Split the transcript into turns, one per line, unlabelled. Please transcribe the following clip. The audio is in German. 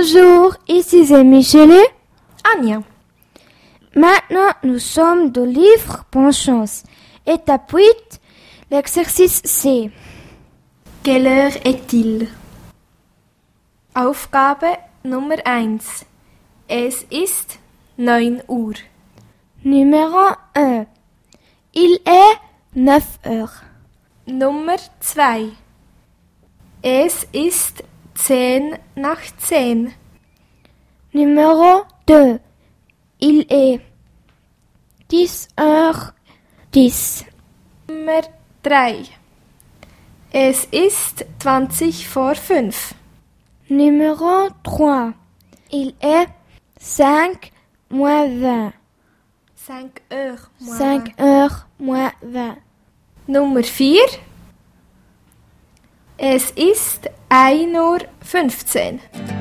Bonjour, ici c'est Michelet.
Anja.
Maintenant, nous sommes au livre Bonne Chance. Étape 8, l'exercice C.
Quelle heure est-il? Aufgabe Nummer 1. Es ist 9 Uhr.
Numéro 1. Il est 9 heures.
Nummer 2. Es ist 10 nach 10.
Numéro 2. Il est 10 heures 10.
Nummer 3. Es ist 20 vor 5.
Numéro 3. Il est 5 moins 20.
5 heures moins
5 heures moins 20.
Nummer 4. Es ist 1:15 Uhr.